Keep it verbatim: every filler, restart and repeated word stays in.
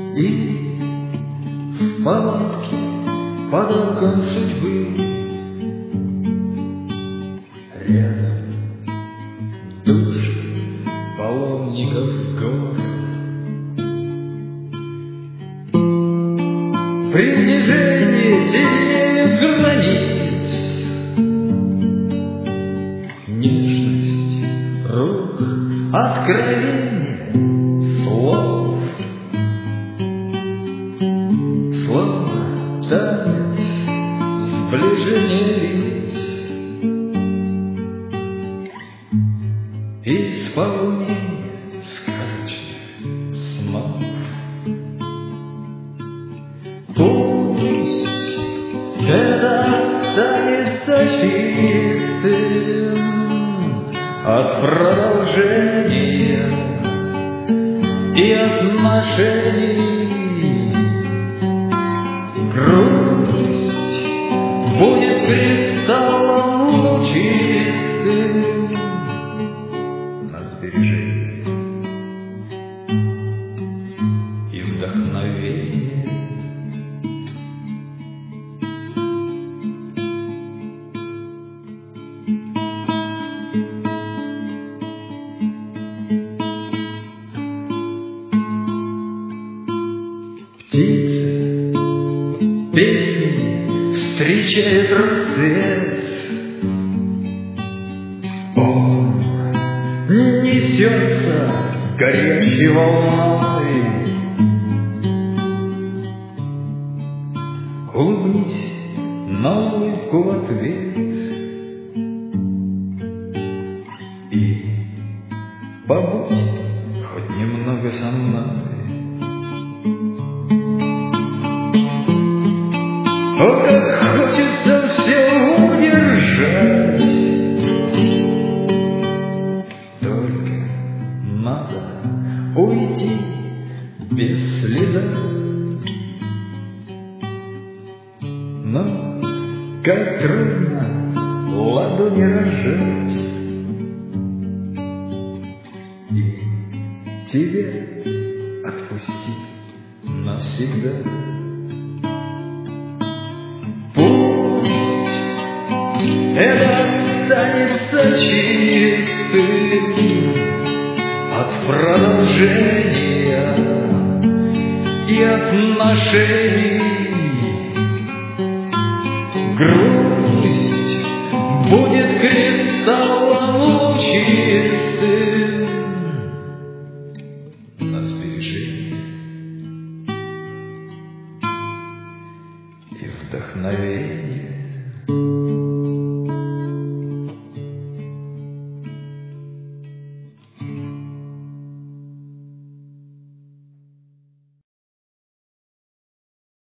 И в палатке под окном судьбы рядом души паломников гор. Притяжение сильнее границ, нежность рук, откровение слов, словно танец сближения лиц, исполнение сказочных снов. Пусть это останется чистым от продолжения и отношений. Грусть будет кристаллом лучистым на сбережение и вдохновение. Птицы песни встречает рассвет, он несется горячей волной. Улыбнись на улыбку в ответ и побудь хоть немного со мной. О, как хочется все удержать, только надо уйти без следа. Но как трудно ладони разжать и тебе отпустить навсегда. Это останется чистым от продолжения и отношений. Грусть будет кристаллом лучи